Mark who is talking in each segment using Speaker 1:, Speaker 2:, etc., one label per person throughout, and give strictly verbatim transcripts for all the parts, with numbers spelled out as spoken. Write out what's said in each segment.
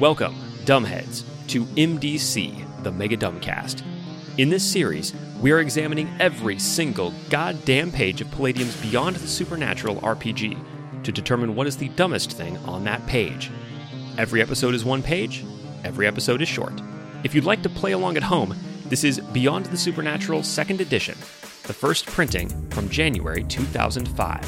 Speaker 1: Welcome, dumbheads, to M D C, the Mega Dumbcast. In this series, we are examining every single goddamn page of Palladium's Beyond the Supernatural R P G to determine what is the dumbest thing on that page. Every episode is one page, every episode is short. If you'd like to play along at home, this is Beyond the Supernatural second Edition, the first printing from January two thousand five.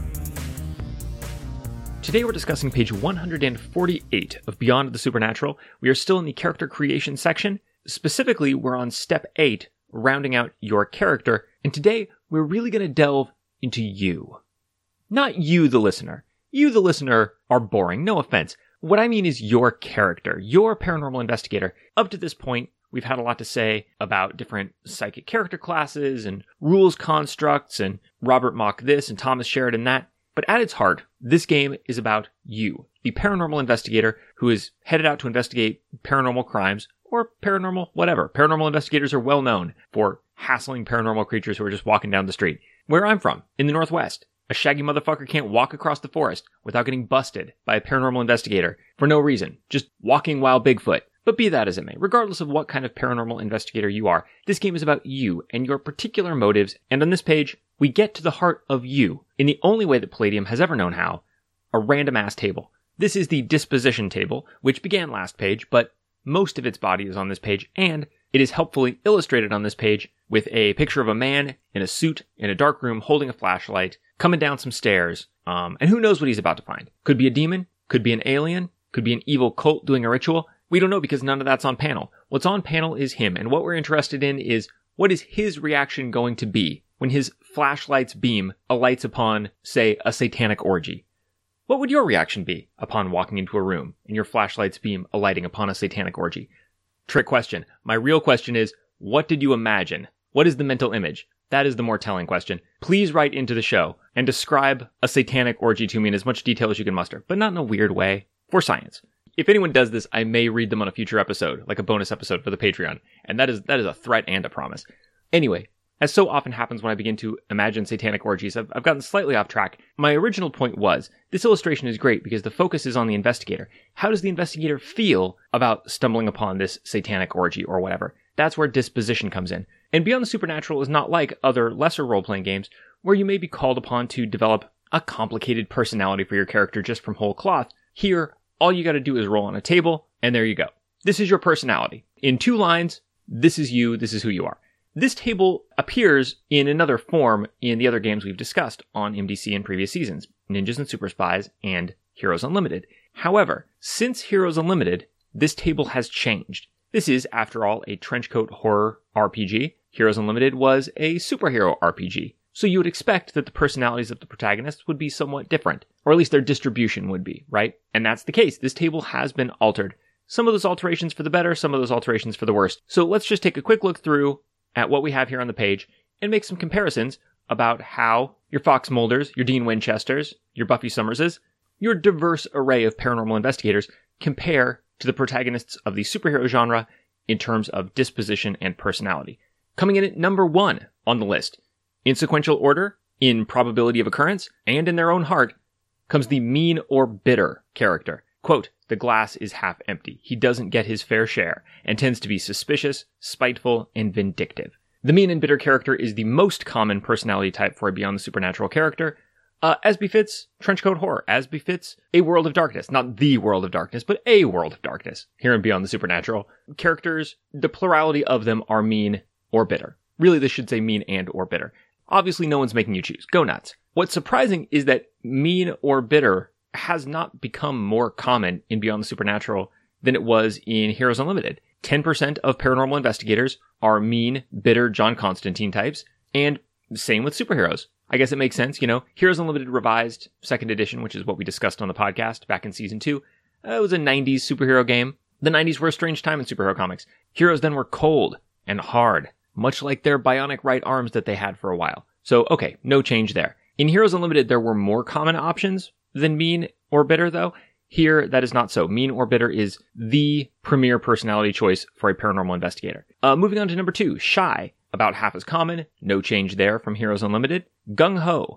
Speaker 1: Today we're discussing page one hundred forty-eight of Beyond the Supernatural. We are still in the character creation section. Specifically, we're on step eight, rounding out your character, and today we're really going to delve into you. Not you, the listener. You, the listener, are boring, no offense. What I mean is your character, your paranormal investigator. Up to this point, we've had a lot to say about different psychic character classes and rules constructs and Robert Mock this and Thomas Sheridan that. But at its heart, this game is about you, the paranormal investigator who is headed out to investigate paranormal crimes or paranormal whatever. Paranormal investigators are well known for hassling paranormal creatures who are just walking down the street. Where I'm from, in the Northwest, a shaggy motherfucker can't walk across the forest without getting busted by a paranormal investigator for no reason, just walking wild Bigfoot. But be that as it may, regardless of what kind of paranormal investigator you are, this game is about you and your particular motives, and on this page, we get to the heart of you in the only way that Palladium has ever known how, a random-ass table. This is the disposition table, which began last page, but most of its body is on this page, and it is helpfully illustrated on this page with a picture of a man in a suit in a dark room holding a flashlight, coming down some stairs, um, and who knows what he's about to find. Could be a demon, could be an alien, could be an evil cult doing a ritual. We don't know because none of that's on panel. What's on panel is him, and what we're interested in is what is his reaction going to be when his flashlight's beam alights upon, say, a satanic orgy. What would your reaction be upon walking into a room and your flashlight's beam alighting upon a satanic orgy? Trick question. My real question is, what did you imagine? What is the mental image? That is the more telling question. Please write into the show and describe a satanic orgy to me in as much detail as you can muster, but not in a weird way, for science. If anyone does this, I may read them on a future episode, like a bonus episode for the Patreon, and that is that is a threat and a promise. Anyway, as so often happens when I begin to imagine satanic orgies, I've, I've gotten slightly off track. My original point was, this illustration is great because the focus is on the investigator. How does the investigator feel about stumbling upon this satanic orgy or whatever? That's where disposition comes in. And Beyond the Supernatural is not like other lesser role-playing games where you may be called upon to develop a complicated personality for your character just from whole cloth. Here, all you got to do is roll on a table, and there you go. This is your personality. In two lines, this is you, this is who you are. This table appears in another form in the other games we've discussed on M D C in previous seasons, Ninjas and Super Spies and Heroes Unlimited. However, since Heroes Unlimited, this table has changed. This is, after all, a trenchcoat horror R P G. Heroes Unlimited was a superhero R P G. So you would expect that the personalities of the protagonists would be somewhat different, or at least their distribution would be, right? And that's the case. This table has been altered. Some of those alterations for the better, some of those alterations for the worse. So let's just take a quick look through at what we have here on the page and make some comparisons about how your Fox Mulders, your Dean Winchesters, your Buffy Summerses, your diverse array of paranormal investigators compare to the protagonists of the superhero genre in terms of disposition and personality. Coming in at number one on the list, in sequential order, in probability of occurrence, and in their own heart, comes the mean or bitter character. Quote, the glass is half empty. He doesn't get his fair share, and tends to be suspicious, spiteful, and vindictive. The mean and bitter character is the most common personality type for a Beyond the Supernatural character, uh, as befits Trenchcoat Horror, as befits a World of Darkness. Not the World of Darkness, but a World of Darkness. Here in Beyond the Supernatural, characters, the plurality of them are mean or bitter. Really, this should say mean and or bitter. Obviously, no one's making you choose. Go nuts. What's surprising is that mean or bitter has not become more common in Beyond the Supernatural than it was in Heroes Unlimited. ten percent of paranormal investigators are mean, bitter John Constantine types, and same with superheroes. I guess it makes sense, you know. Heroes Unlimited Revised second Edition, which is what we discussed on the podcast back in Season two, uh, it was a nineties superhero game. The nineties were a strange time in superhero comics. Heroes then were cold and hard, much like their bionic right arms that they had for a while. So, okay, no change there. In Heroes Unlimited, there were more common options than mean or bitter, though. Here, that is not so. Mean or bitter is the premier personality choice for a paranormal investigator. Uh, moving on to number two, Shy. About half as common. No change there from Heroes Unlimited. Gung Ho.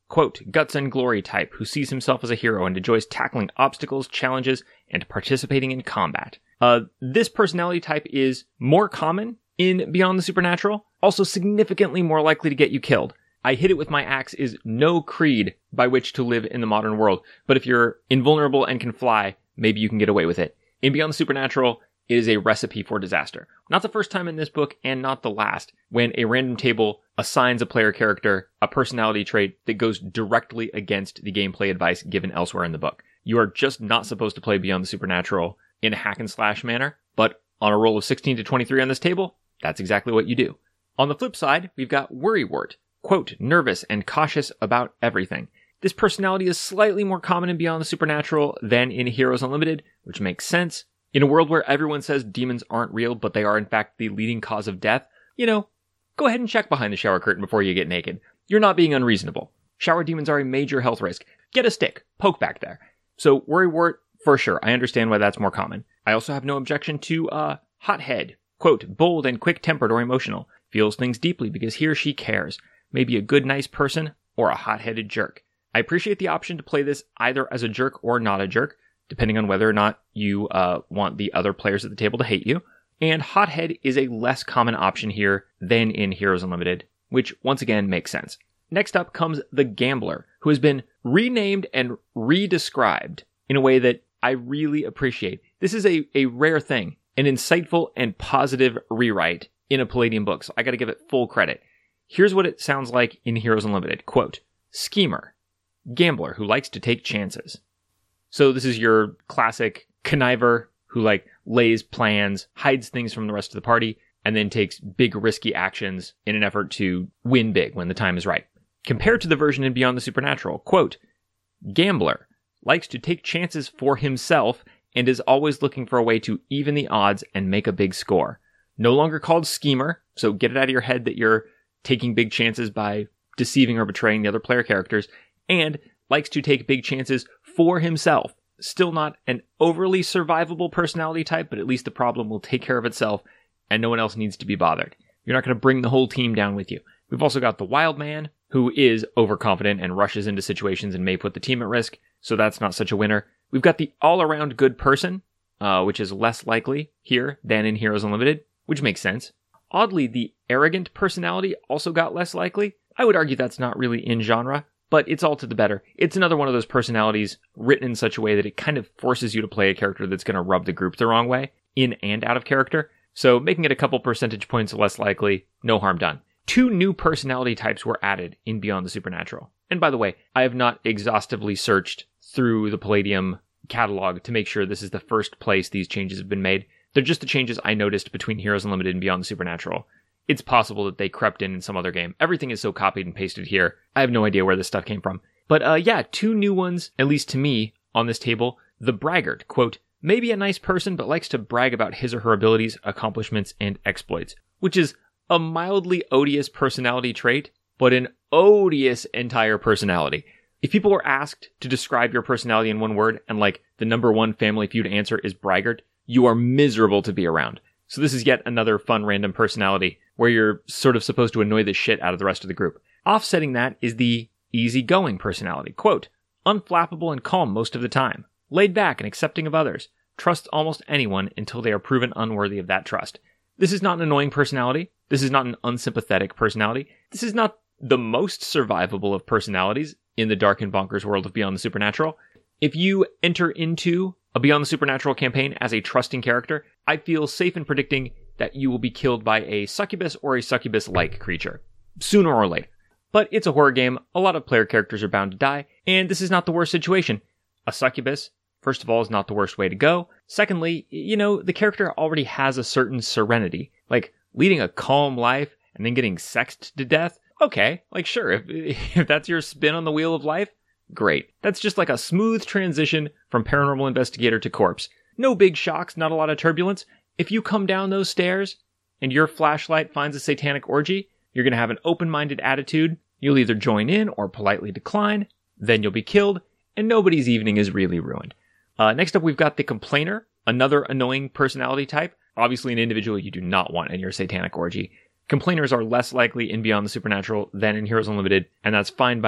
Speaker 1: quote, guts and glory type who sees himself as a hero and enjoys tackling obstacles, challenges, and participating in combat. Uh, this personality type is more common in Beyond the Supernatural, also significantly more likely to get you killed. I hit it with my axe is no creed by which to live in the modern world, but if you're invulnerable and can fly, maybe you can get away with it. In Beyond the Supernatural, it is a recipe for disaster. Not the first time in this book, and not the last, when a random table assigns a player character a personality trait that goes directly against the gameplay advice given elsewhere in the book. You are just not supposed to play Beyond the Supernatural in a hack and slash manner, but on a roll of sixteen to twenty-three on this table, that's exactly what you do. On the flip side, we've got Worrywart, quote, nervous and cautious about everything. This personality is slightly more common in Beyond the Supernatural than in Heroes Unlimited, which makes sense. In a world where everyone says demons aren't real, but they are in fact the leading cause of death, you know, go ahead and check behind the shower curtain before you get naked. You're not being unreasonable. Shower demons are a major health risk. Get a stick. Poke back there. So Worrywart, for sure. I understand why that's more common. I also have no objection to, uh, Hothead. Quote, bold and quick-tempered or emotional. Feels things deeply because he or she cares. Maybe a good, nice person or a hot-headed jerk. I appreciate the option to play this either as a jerk or not a jerk, depending on whether or not you uh, want the other players at the table to hate you. And Hothead is a less common option here than in Heroes Unlimited, which once again makes sense. Next up comes the Gambler, who has been renamed and re-described in a way that I really appreciate. This is a, a rare thing, an insightful and positive rewrite in a Palladium book, so I gotta give it full credit. Here's what it sounds like in Heroes Unlimited. Quote, schemer, gambler who likes to take chances. So this is your classic conniver who like lays plans, hides things from the rest of the party, and then takes big risky actions in an effort to win big when the time is right. Compared to the version in Beyond the Supernatural, quote, gambler likes to take chances for himself and is always looking for a way to even the odds and make a big score. No longer called schemer, so get it out of your head that you're taking big chances by deceiving or betraying the other player characters, and likes to take big chances for himself. Still not an overly survivable personality type, but at least the problem will take care of itself and no one else needs to be bothered. You're not going to bring the whole team down with you. We've also got the Wild Man, who is overconfident and rushes into situations and may put the team at risk, so that's not such a winner. We've got the all-around good person, uh, which is less likely here than in Heroes Unlimited, which makes sense. Oddly, the arrogant personality also got less likely. I would argue that's not really in genre, but it's all to the better. It's another one of those personalities written in such a way that it kind of forces you to play a character that's going to rub the group the wrong way, in and out of character. So making it a couple percentage points less likely, no harm done. Two new personality types were added in Beyond the Supernatural. And by the way, I have not exhaustively searched through the Palladium catalog to make sure this is the first place these changes have been made. They're just the changes I noticed between Heroes Unlimited and Beyond the Supernatural. It's possible that they crept in in some other game. Everything is so copied and pasted here. I have no idea where this stuff came from. But uh, yeah, two new ones, at least to me, on this table. The Braggart, quote, maybe a nice person, but likes to brag about his or her abilities, accomplishments, and exploits. Which is a mildly odious personality trait, but an odious entire personality. If people were asked to describe your personality in one word, and like the number one Family Feud answer is braggart, you are miserable to be around. So this is yet another fun random personality where you're sort of supposed to annoy the shit out of the rest of the group. Offsetting that is the easygoing personality. Quote, unflappable and calm most of the time. Laid back and accepting of others. Trusts almost anyone until they are proven unworthy of that trust. This is not an annoying personality. This is not an unsympathetic personality. This is not the most survivable of personalities in the dark and bonkers world of Beyond the Supernatural. If you enter into a Beyond the Supernatural campaign as a trusting character, I feel safe in predicting that you will be killed by a succubus or a succubus-like creature, sooner or later. But it's a horror game, a lot of player characters are bound to die, and this is not the worst situation. A succubus, first of all, is not the worst way to go. Secondly, you know, the character already has a certain serenity, like leading a calm life and then getting sexed to death. Okay, like sure, if, if that's your spin on the wheel of life, great. That's just like a smooth transition from paranormal investigator to corpse. No big shocks, not a lot of turbulence. If you come down those stairs and your flashlight finds a satanic orgy, you're going to have an open-minded attitude. You'll either join in or politely decline. Then you'll be killed, and nobody's evening is really ruined. Uh, next up, we've got the Complainer, another annoying personality type. Obviously an individual you do not want in your satanic orgy. Complainers are less likely in Beyond the Supernatural than in Heroes Unlimited, and that's fine by me.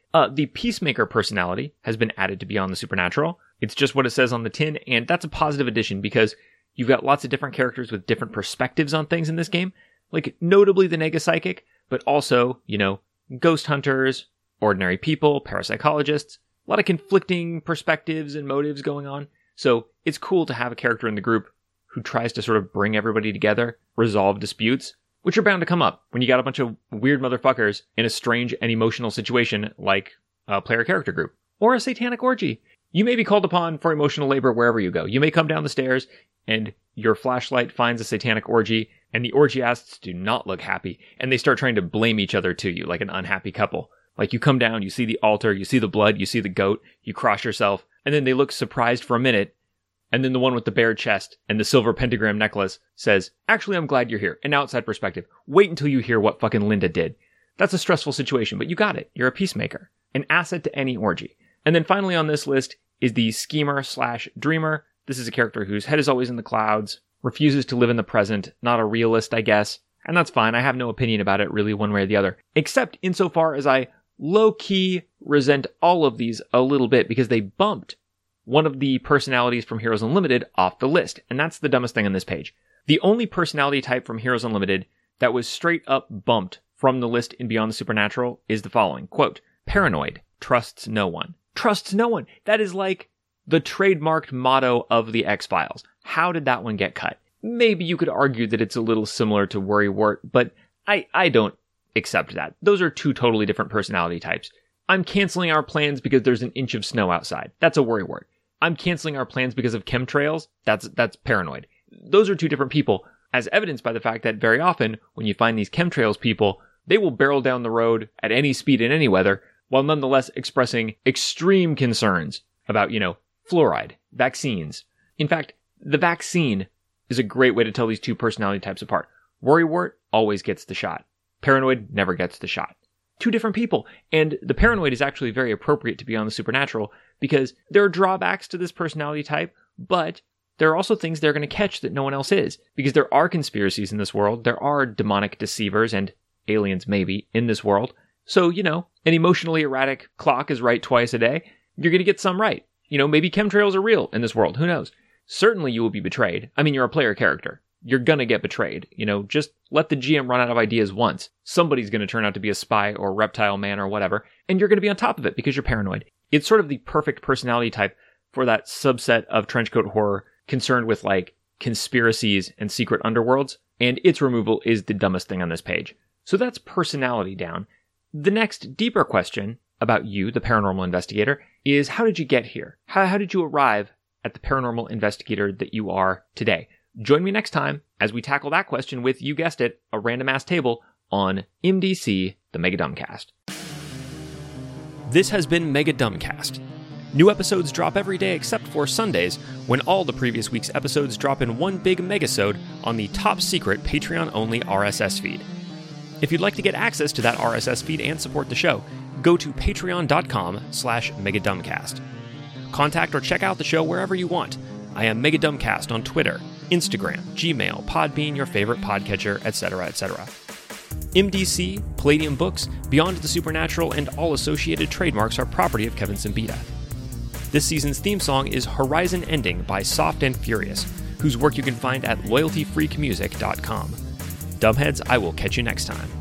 Speaker 1: Uh, the Peacemaker personality has been added to Beyond the Supernatural. It's just what it says on the tin, and that's a positive addition because you've got lots of different characters with different perspectives on things in this game, like notably the Nega Psychic, but also, you know, ghost hunters, ordinary people, parapsychologists, a lot of conflicting perspectives and motives going on. So it's cool to have a character in the group who tries to sort of bring everybody together, resolve disputes, which are bound to come up when you got a bunch of weird motherfuckers in a strange and emotional situation like a player character group or a satanic orgy. You may be called upon for emotional labor wherever you go. You may come down the stairs and your flashlight finds a satanic orgy and the orgiasts do not look happy and they start trying to blame each other to you like an unhappy couple. Like you come down, you see the altar, you see the blood, you see the goat, you cross yourself, and then they look surprised for a minute. And then the one with the bare chest and the silver pentagram necklace says, actually, I'm glad you're here. An outside perspective. Wait until you hear what fucking Linda did. That's a stressful situation, but you got it. You're a peacemaker. An asset to any orgy. And then finally on this list is the schemer slash dreamer. This is a character whose head is always in the clouds, refuses to live in the present, not a realist, I guess. And that's fine. I have no opinion about it really one way or the other. Except insofar as I low-key resent all of these a little bit because they bumped one of the personalities from Heroes Unlimited off the list, and that's the dumbest thing on this page. The only personality type from Heroes Unlimited that was straight up bumped from the list in Beyond the Supernatural is the following, quote, paranoid, trusts no one. Trusts no one. That is like the trademarked motto of the X-Files. How did that one get cut? Maybe you could argue that it's a little similar to Worrywart, but I, I don't accept that. Those are two totally different personality types. I'm canceling our plans because there's an inch of snow outside. That's a Worrywart. I'm canceling our plans because of chemtrails. That's that's paranoid. Those are two different people, as evidenced by the fact that very often when you find these chemtrails people, they will barrel down the road at any speed in any weather, while nonetheless expressing extreme concerns about, you know, fluoride, vaccines. In fact, the vaccine is a great way to tell these two personality types apart. Worrywart always gets the shot. Paranoid never gets the shot. Two different people. And the paranoid is actually very appropriate to Beyond the Supernatural because there are drawbacks to this personality type, but there are also things they're going to catch that no one else is. Because there are conspiracies in this world, there are demonic deceivers and aliens maybe in this world. So, you know, an emotionally erratic clock is right twice a day. You're going to get some right. You know, maybe chemtrails are real in this world. Who knows? Certainly you will be betrayed. I mean, you're a player character. You're gonna get betrayed. You know, just let the G M run out of ideas once. Somebody's gonna turn out to be a spy or reptile man or whatever, and you're gonna be on top of it because you're paranoid. It's sort of the perfect personality type for that subset of trenchcoat horror concerned with, like, conspiracies and secret underworlds, and its removal is the dumbest thing on this page. So that's personality down. The next deeper question about you, the paranormal investigator, is how did you get here? How, how did you arrive at the paranormal investigator that you are today? Join me next time as we tackle that question with, you guessed it, a random ass table on M D C, the Mega Dumbcast. This has been Mega Dumbcast. New episodes drop every day except for Sundays, when all the previous week's episodes drop in one big megasode on the top secret Patreon-only R S S feed. If you'd like to get access to that R S S feed and support the show, go to patreon.com slash megadumbcast. Contact or check out the show wherever you want. I am Mega Dumbcast on Twitter, Instagram, Gmail, Podbean, your favorite podcatcher, et cetera, et cetera. M D C, Palladium Books, Beyond the Supernatural, and all associated trademarks are property of Kevin Simbita. This season's theme song is Horizon Ending by Soft and Furious, whose work you can find at loyalty freak music dot com. Dumbheads, I will catch you next time.